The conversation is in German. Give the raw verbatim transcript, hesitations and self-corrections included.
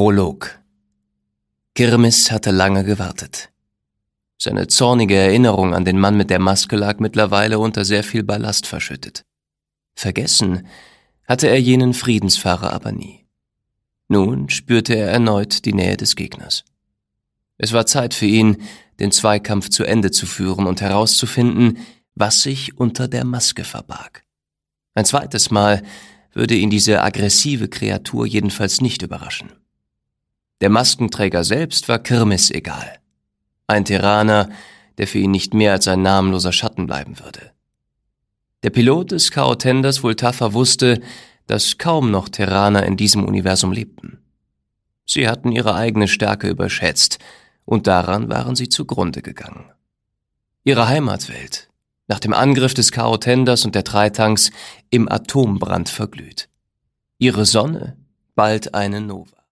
Prolog. Kirmis hatte lange gewartet. Seine zornige Erinnerung an den Mann mit der Maske lag mittlerweile unter sehr viel Ballast verschüttet. Vergessen hatte er jenen Friedensfahrer aber nie. Nun spürte er erneut die Nähe des Gegners. Es war Zeit für ihn, den Zweikampf zu Ende zu führen und herauszufinden, was sich unter der Maske verbarg. Ein zweites Mal würde ihn diese aggressive Kreatur jedenfalls nicht überraschen. Der Maskenträger selbst war Kirmis egal. Ein Terraner, der für ihn nicht mehr als ein namenloser Schatten bleiben würde. Der Pilot des Chaotenders Vultafar wusste, dass kaum noch Terraner in diesem Universum lebten. Sie hatten ihre eigene Stärke überschätzt, und daran waren sie zugrunde gegangen. Ihre Heimatwelt, nach dem Angriff des Chaotenders und der Treitanks, im Atombrand verglüht. Ihre Sonne bald eine Nova.